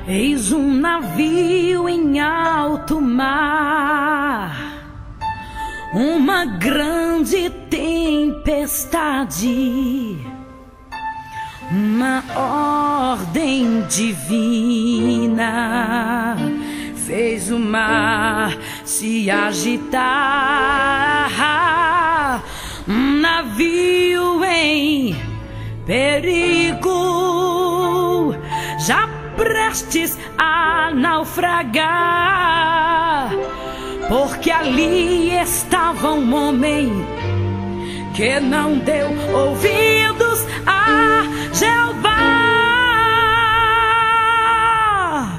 Eis um navio em alto mar, uma grande tempestade, uma ordem divina fez o mar se agitar. Um navio em perigo, já prestes a naufragar, porque ali estava um homem que não deu ouvidos a Jeová,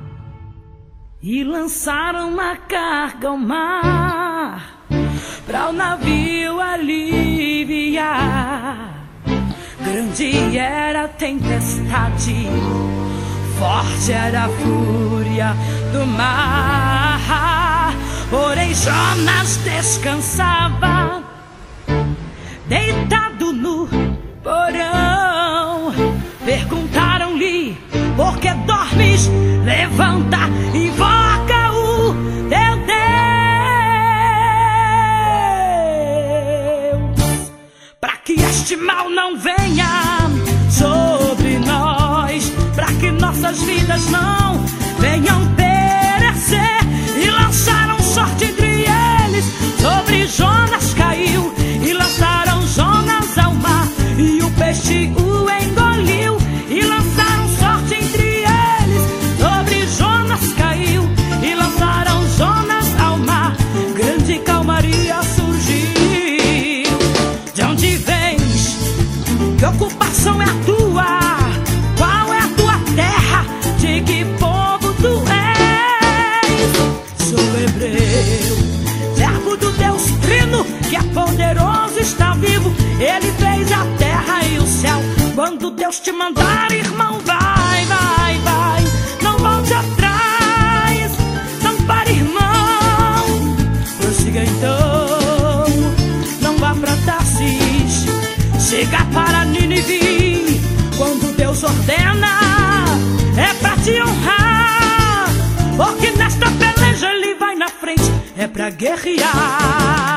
e lançaram a carga ao mar para o navio aliviar. Grande era a tempestade, forte era a fúria do mar, porém Jonas descansava, deitado no porão. Perguntaram-lhe: por que dormes? Levanta, invoca o teu Deus, para que este mal não venha sobre nós, para que nossas vidas não venham perecer. E lançaram sorte entre eles, sobre Jonas caiu, e lançaram Jonas ao mar, e o peixe o engoliu. E lançaram sorte entre eles, sobre Jonas caiu, e lançaram Jonas ao mar. Grande calmaria surgiu. De onde vens? Que ocupação é a tua? Qual é a tua terra? De que povo tu és? Sou hebreu, servo do Deus Trino, que é poderoso, está vivo. Ele fez a terra e o céu. Quando Deus te mandar, irmão, vai, vai, vai. Não volte atrás, não pare, irmão. Prossiga então, não vá pra Tarsis, chega para Nínive. Quando Deus ordena, é pra te honrar, porque nesta peleja Ele vai na frente, é pra guerrear.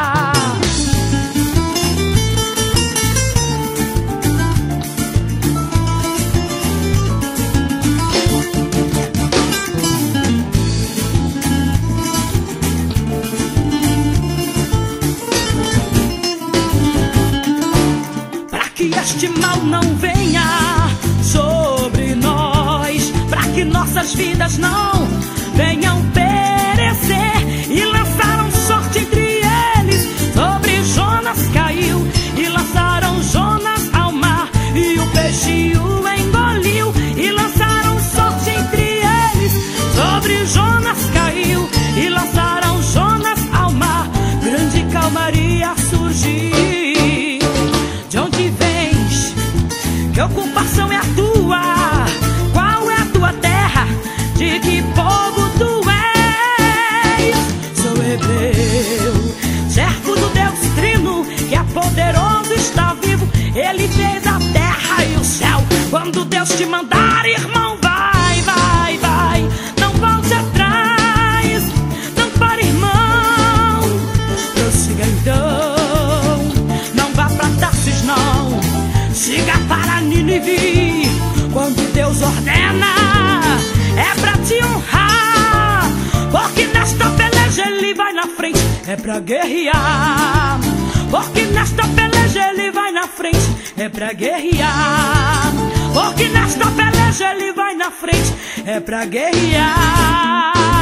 Este mal não venha sobre nós, para que nossas vidas não venham perecer. E lançaram sorte entre eles, sobre Jonas caiu, e lançaram Jonas ao mar, e o peixe o engoliu. E lançaram sorte entre eles, sobre Jonas caiu, e lançaram Jonas ao mar. Grande calmaria surgiu. De onde vens? Que ocupação é a tua? Qual é a tua terra? De que povo tu és? Sou hebreu, servo do Deus Trino, que é poderoso, está vivo. Ele fez a terra e o céu. Quando Deus te mandar, irmão, vai, vai, vai. Não volte atrás, não pare, irmão. Prossiga então, não vá pra Tarsis, não. Siga para Nínive. Quando Deus ordena, é pra te honrar, porque nesta peleja Ele vai na frente, é pra guerrear. Porque nesta peleja Ele vai na frente, é pra guerrear. Porque nesta peleja Ele vai na frente, é pra guerrear.